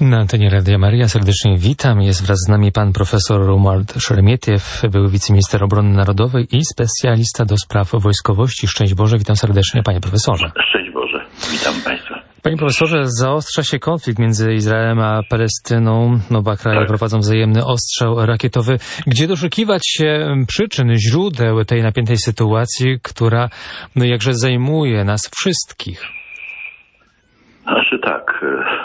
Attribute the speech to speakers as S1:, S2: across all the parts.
S1: Na antenie Radia Maryja serdecznie witam. Jest wraz z nami pan profesor Romuald Szeremietiew, były wiceminister obrony narodowej i specjalista do spraw wojskowości. Szczęść Boże, witam serdecznie, panie profesorze.
S2: Szczęść Boże, witam państwa.
S1: Panie profesorze, zaostrza się konflikt między Izraelem a Palestyną. Oba kraje prowadzą wzajemny ostrzał rakietowy. Gdzie doszukiwać się przyczyn, źródeł tej napiętej sytuacji, która jakże zajmuje nas wszystkich?
S2: Znaczy tak,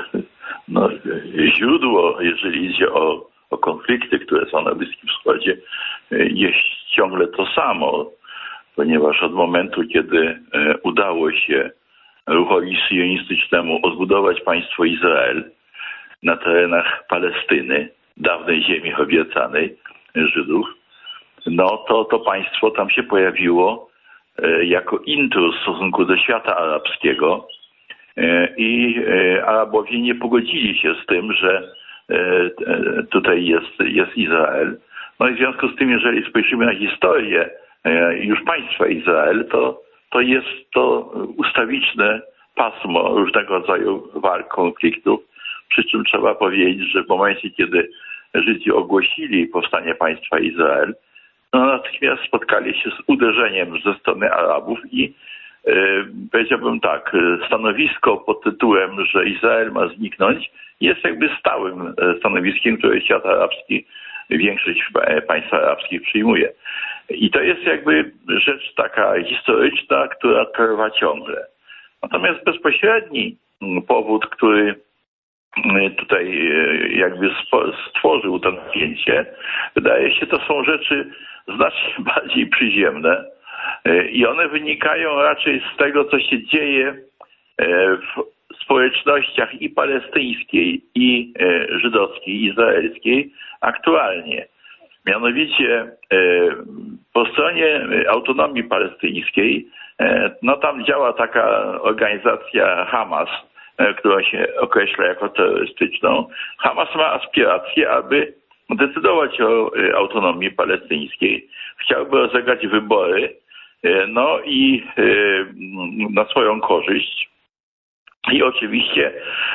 S2: źródło, jeżeli idzie o konflikty, które są na Bliskim Wschodzie, jest ciągle to samo, ponieważ od momentu, kiedy udało się ruchowi sionistycznemu odbudować państwo Izrael na terenach Palestyny, dawnej ziemi obiecanej Żydów, to państwo tam się pojawiło jako intruz w stosunku do świata arabskiego i Arabowie nie pogodzili się z tym, że tutaj jest Izrael. No i w związku z tym, jeżeli spojrzymy na historię już państwa Izrael, to jest to ustawiczne pasmo różnego rodzaju walk, konfliktów, przy czym trzeba powiedzieć, że w momencie, kiedy Żydzi ogłosili powstanie państwa Izrael, natychmiast spotkali się z uderzeniem ze strony Arabów i powiedziałbym tak, stanowisko pod tytułem, że Izrael ma zniknąć, jest jakby stałym stanowiskiem, które świat arabski, większość państw arabskich przyjmuje. I to jest jakby rzecz taka historyczna, która trwa ciągle. Natomiast bezpośredni powód, który tutaj jakby stworzył to napięcie, wydaje się, to są rzeczy znacznie bardziej przyziemne i one wynikają raczej z tego, co się dzieje w społecznościach i palestyńskiej, i żydowskiej, izraelskiej aktualnie. Mianowicie po stronie autonomii palestyńskiej, tam działa taka organizacja Hamas, którą się określa jako terrorystyczną. Hamas ma aspiracje, aby decydować o autonomii palestyńskiej. Chciałby rozegrać wybory, i na swoją korzyść. I oczywiście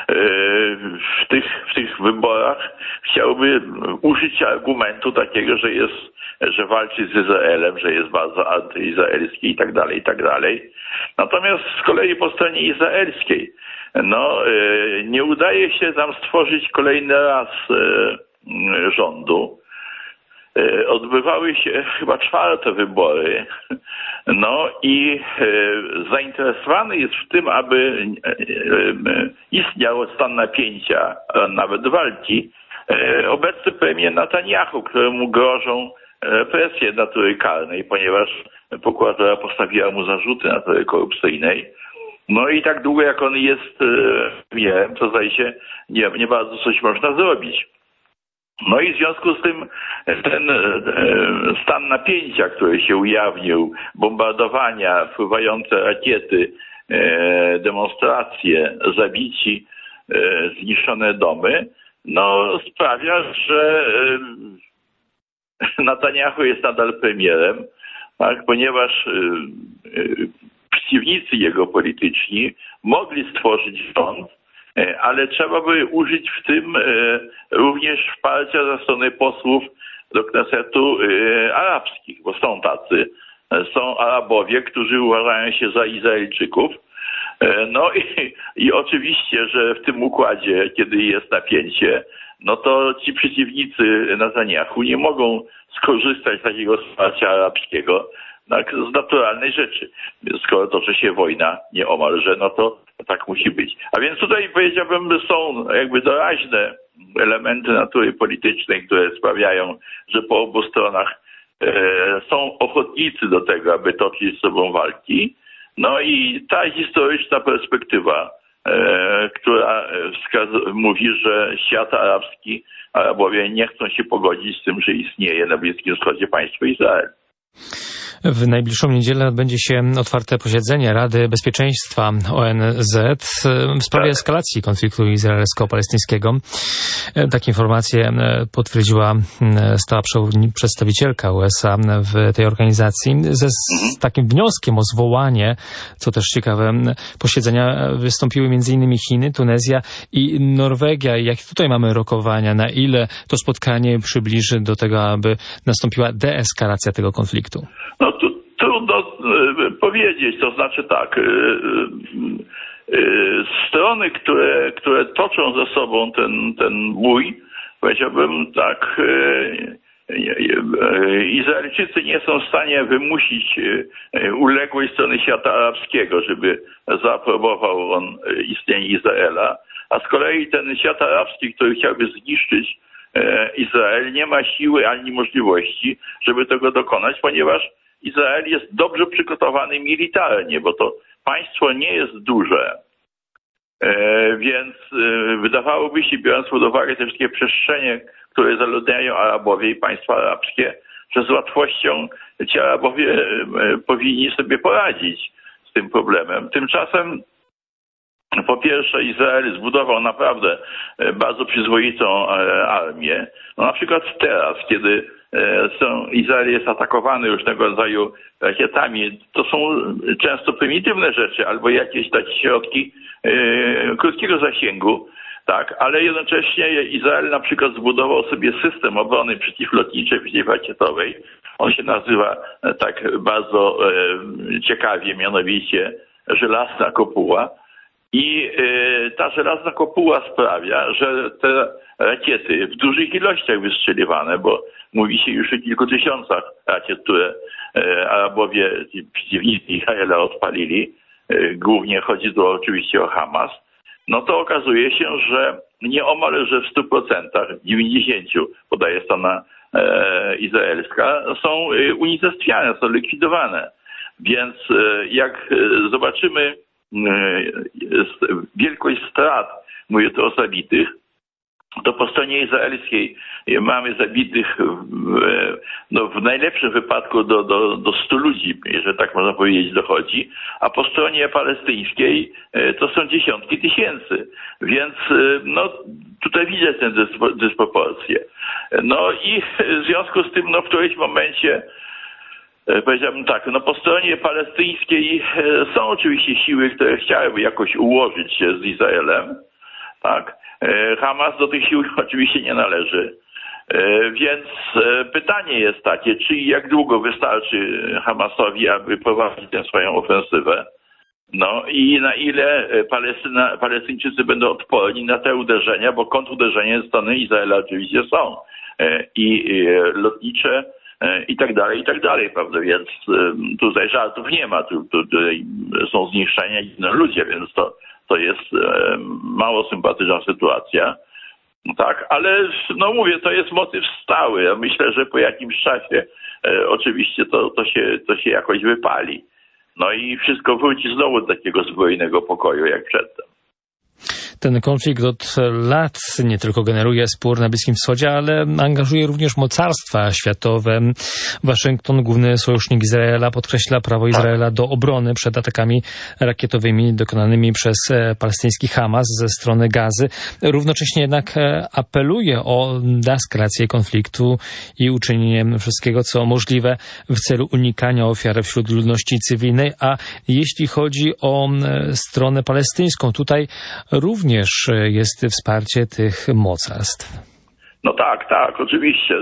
S2: w tych wyborach chciałby użyć argumentu takiego, że walczy z Izraelem, że jest bardzo antyizraelski i tak dalej. Natomiast z kolei po stronie izraelskiej, nie udaje się tam stworzyć kolejny raz rządu. Odbywały się chyba 4 wybory, i zainteresowany jest w tym, aby istniał stan napięcia, nawet walki, obecny premier Netanyahu, któremu grożą represje natury karnej, ponieważ prokuratura postawiła mu zarzuty natury korupcyjnej. I tak długo jak on jest premierem, to zdaje się nie bardzo coś można zrobić. I w związku z tym ten stan napięcia, który się ujawnił, bombardowania, wpływające rakiety, demonstracje, zabici, zniszczone domy, sprawia, że Netanyahu jest nadal premierem, tak, ponieważ przeciwnicy jego polityczni mogli stworzyć rząd, ale trzeba by użyć w tym również wsparcia ze strony posłów do Knesetu arabskich, bo są tacy. Są Arabowie, którzy uważają się za Izraelczyków. I oczywiście, że w tym układzie, kiedy jest napięcie, to ci przeciwnicy Netanyahu nie mogą skorzystać z takiego wsparcia arabskiego, tak, z naturalnej rzeczy. Skoro toczy się wojna nieomalże, to tak musi być. A więc tutaj powiedziałbym, są jakby doraźne elementy natury politycznej, które sprawiają, że po obu stronach są ochotnicy do tego, aby toczyć z sobą walki. I ta historyczna perspektywa, która mówi, że świat arabski, Arabowie nie chcą się pogodzić z tym, że istnieje na Bliskim Wschodzie państwo Izrael.
S1: W najbliższą niedzielę odbędzie się otwarte posiedzenie Rady Bezpieczeństwa ONZ w sprawie eskalacji konfliktu izraelsko-palestyńskiego. Takie informacje potwierdziła stała przedstawicielka USA w tej organizacji z takim wnioskiem o zwołanie, co też ciekawe, posiedzenia wystąpiły m.in. Chiny, Tunezja i Norwegia. Jakie tutaj mamy rokowania? Na ile to spotkanie przybliży do tego, aby nastąpiła deeskalacja tego konfliktu?
S2: No trudno powiedzieć, to znaczy tak, strony, które toczą ze sobą ten bój, powiedziałbym tak, Izraelczycy nie są w stanie wymusić uległej strony świata arabskiego, żeby zaaprobował on istnienie Izraela, a z kolei ten świat arabski, który chciałby zniszczyć Izrael, nie ma siły ani możliwości, żeby tego dokonać, ponieważ Izrael jest dobrze przygotowany militarnie, bo to państwo nie jest duże. Więc wydawałoby się, biorąc pod uwagę te wszystkie przestrzenie, które zaludniają Arabowie i państwa arabskie, że z łatwością ci Arabowie powinni sobie poradzić z tym problemem. Tymczasem po pierwsze Izrael zbudował naprawdę bardzo przyzwoitą armię. No, na przykład teraz, kiedy Izrael jest atakowany różnego rodzaju rakietami, to są często prymitywne rzeczy albo jakieś takie środki krótkiego zasięgu, tak, ale jednocześnie Izrael na przykład zbudował sobie system obrony przeciwlotniczej, przeciwrakietowej. On się nazywa tak bardzo ciekawie, mianowicie żelazna kopuła. I ta żelazna kopuła sprawia, że te rakiety w dużych ilościach wystrzeliwane, bo mówi się już o kilku tysiącach rakiet, które Arabowie, przeciwnicy Izraela odpalili, głównie chodzi tu oczywiście o Hamas, no to okazuje się, że nieomal, że w 100%, 90%, podaje strona izraelska, są unicestwiane, są likwidowane. Więc jak zobaczymy wielkość strat, mówię tu o zabitych, to po stronie izraelskiej mamy zabitych w najlepszym wypadku do 100 ludzi, jeżeli tak można powiedzieć, dochodzi, a po stronie palestyńskiej to są dziesiątki tysięcy. Więc no, tutaj widać tę dysproporcję. No i w związku z tym w którymś momencie powiedziałbym tak, po stronie palestyńskiej są oczywiście siły, które chciałyby jakoś ułożyć się z Izraelem, tak? Hamas do tych sił oczywiście nie należy. Więc pytanie jest takie, czy i jak długo wystarczy Hamasowi, aby prowadzić tę swoją ofensywę? No i na ile Palestyńczycy będą odporni na te uderzenia, bo kontruderzenia ze strony Izraela oczywiście są. I lotnicze, i tak dalej, prawda? Więc tutaj żartów nie ma, tutaj są zniszczenia i ludzie, więc to jest mało sympatyczna sytuacja. Tak, ale mówię, to jest motyw stały. Ja myślę, że po jakimś czasie oczywiście to się jakoś wypali. No i wszystko wróci znowu do takiego zbrojnego pokoju jak przedtem.
S1: Ten konflikt od lat nie tylko generuje spór na Bliskim Wschodzie, ale angażuje również mocarstwa światowe. Waszyngton, główny sojusznik Izraela, podkreśla prawo Izraela do obrony przed atakami rakietowymi dokonanymi przez palestyński Hamas ze strony Gazy. Równocześnie jednak apeluje o deeskalację konfliktu i uczynienie wszystkiego, co możliwe w celu unikania ofiar wśród ludności cywilnej. A jeśli chodzi o stronę palestyńską, tutaj również jest wsparcie tych mocarstw.
S2: No tak, oczywiście.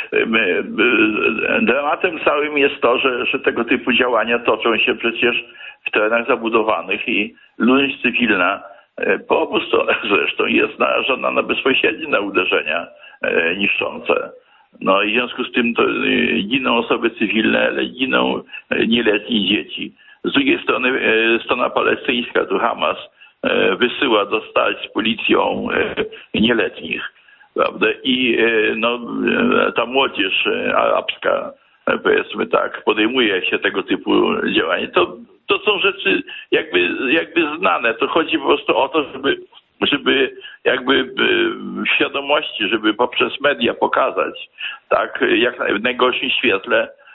S2: Dramatem całym jest to, że tego typu działania toczą się przecież w terenach zabudowanych i ludność cywilna po obu stronach zresztą jest narażona na bezpośrednie uderzenia niszczące. No i w związku z tym to giną osoby cywilne, ale giną nieletnie dzieci. Z drugiej strony strona palestyńska, tu Hamas, wysyła dostać z policją nieletnich, prawda? I ta młodzież arabska, powiedzmy tak, podejmuje się tego typu działań. To są rzeczy jakby znane. To chodzi po prostu o to, żeby jakby w świadomości, żeby poprzez media pokazać, tak, jak w najgorszym świetle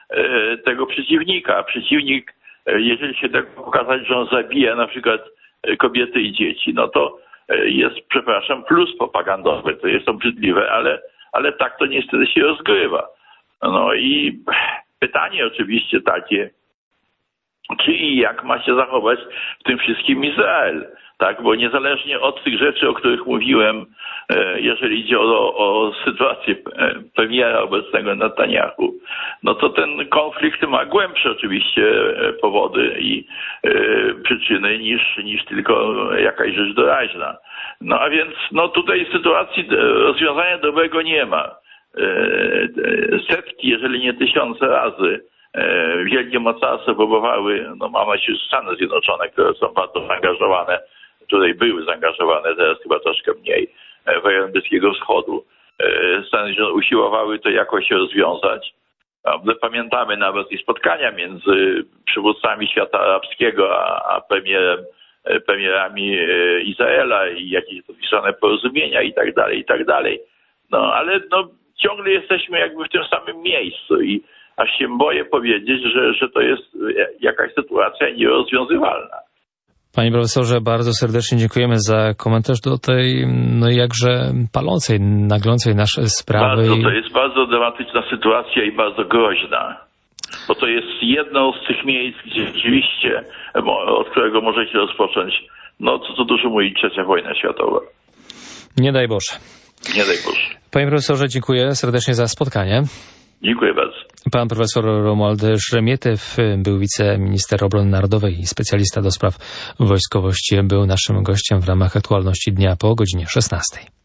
S2: tego przeciwnika. Przeciwnik, jeżeli się tak pokazać, że on zabija na przykład kobiety i dzieci, no to jest, przepraszam, plus propagandowy. To jest obrzydliwe, ale tak to niestety się rozgrywa. No i pytanie oczywiście takie, czy i jak ma się zachować w tym wszystkim Izrael, tak? Bo niezależnie od tych rzeczy, o których mówiłem, jeżeli idzie o sytuację premiera obecnego Netanyahu, no to ten konflikt ma głębsze oczywiście powody i przyczyny niż tylko jakaś rzecz doraźna. No a więc no tutaj sytuacji rozwiązania dobrego nie ma. Setki, jeżeli nie tysiące razy wielkie mocarstwa próbowały, no mamy już Stany Zjednoczone, które są bardzo zaangażowane, tutaj były zaangażowane, teraz chyba troszkę mniej, w rejon Bliskiego Wschodu. Stany Zjednoczone usiłowały to jakoś rozwiązać. Pamiętamy nawet i spotkania między przywódcami świata arabskiego a premierami Izraela i jakieś podpisane porozumienia i tak dalej. No ale no ciągle jesteśmy jakby w tym samym miejscu i aż się boję powiedzieć, że to jest jakaś sytuacja nierozwiązywalna.
S1: Panie profesorze, bardzo serdecznie dziękujemy za komentarz do tej no jakże palącej, naglącej nasze sprawy.
S2: To jest bardzo dramatyczna sytuacja i bardzo groźna. Bo to jest jedno z tych miejsc, gdzie rzeczywiście, od którego możecie rozpocząć, no co dużo mówić, trzecia wojna światowa.
S1: Nie daj Boże.
S2: Nie daj Boże.
S1: Panie profesorze, dziękuję serdecznie za spotkanie.
S2: Dziękuję bardzo.
S1: Pan profesor Romuald Szermietew był wiceminister obrony narodowej i specjalista do spraw wojskowości. Był naszym gościem w ramach aktualności dnia po godzinie 16.